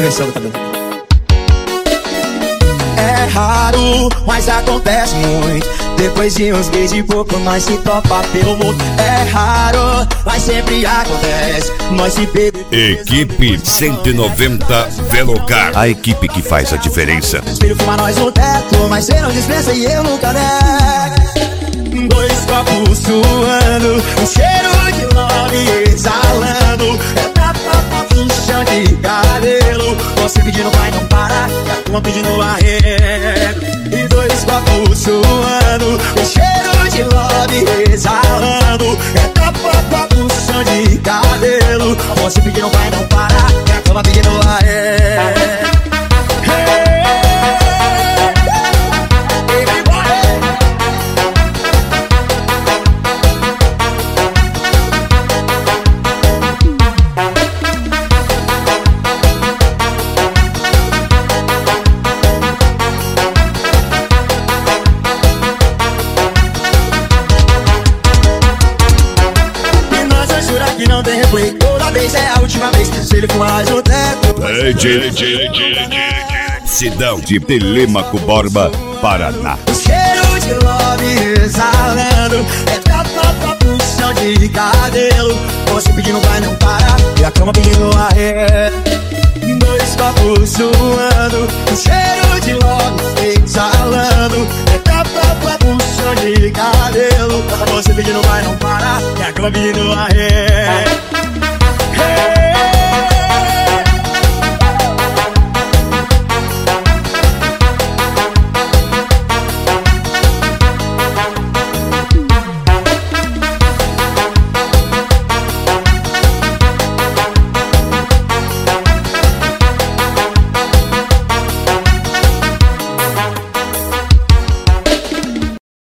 versão do cabelo. É raro, mas acontece muito. Depois de uns beijos e pouco, nós se topa pelo mundo. É raro, mas sempre acontece. Nós se bebe. Equipe 190 Velocar, a equipe que faz a diferença. Espelho fuma nós no teto, mas cê não dispensa e eu nunca nego. Dois copos suando, um cheiro de love exalando. É tapa puxão de cabelo. Você pedindo vai não para, e a turma pedindo arrego. E dois copos suando, um cheiro de love exalando. É tapa puxão de cabelo. Você pedindo vai não para, e a turma pedindo arrego. Não tem replay, toda vez é a última vez. Se ele fumar no teto. Cidão de Telêmaco Borba, Paraná. O cheiro de love exalando. É tapa puxão de cabelo. Você pedindo vai não parar, e a cama pedindo arrego. Dois copos suando, o cheiro de love exalando. É tapa puxão de cabelo. Você pedindo vai não parar, e a cama pedindo arrego.